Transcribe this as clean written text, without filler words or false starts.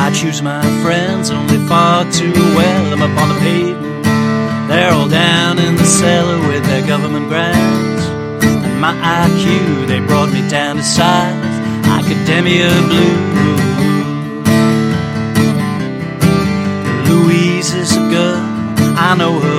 I choose my friends only far too well. I'm up on the pavement, they're all down in the cellar with their government grants. And my IQ, they brought me down to size academia blue. Louise is a girl, I know her